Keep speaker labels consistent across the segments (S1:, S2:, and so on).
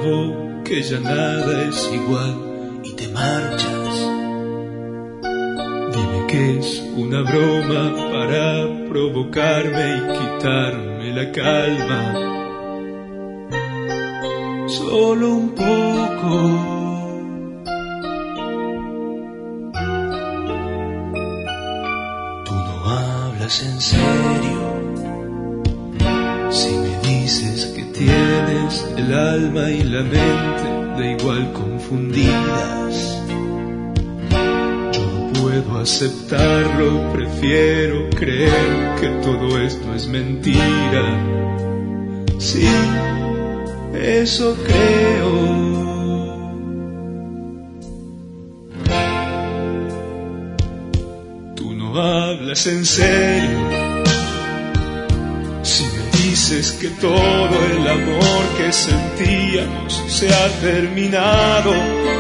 S1: nuevo que ya nada es igual y te marchas. Dime que es una broma para provocarme y quitarme la calma. Solo un poco. En serio, si me dices que tienes el alma y la mente de igual confundidas, yo no puedo aceptarlo, prefiero creer que todo esto es mentira. Sí, eso creo. No hablas en serio si me dices que todo el amor que sentíamos se ha terminado.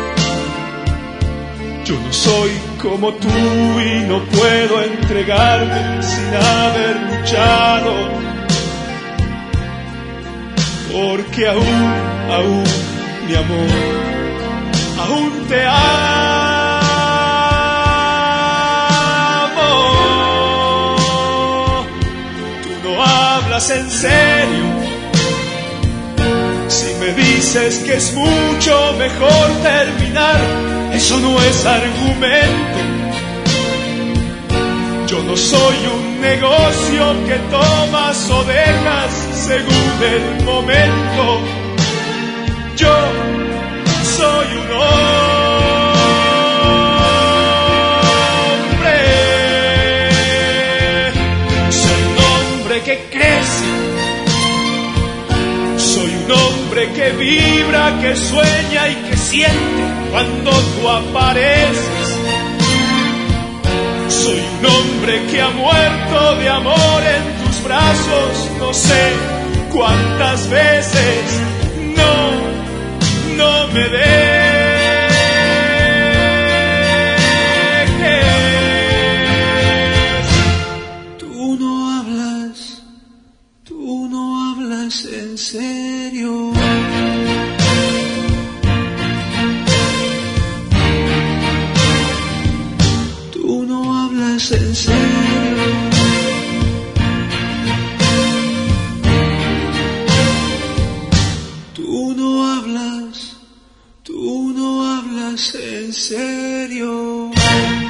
S1: Yo no soy como tú y no puedo entregarme sin haber luchado, porque aún, mi amor, aún te amo. En serio, si me dices que es mucho mejor terminar, eso no es argumento. Yo no soy un negocio que tomas o dejas según el momento. Yo soy un hombre que crece, soy un hombre que vibra, que sueña y que siente cuando tú apareces. Soy un hombre que ha muerto de amor en tus brazos, no sé cuántas veces. No me dejes. Tú no hablas en serio. Tú no hablas en serio. Tú no hablas en serio.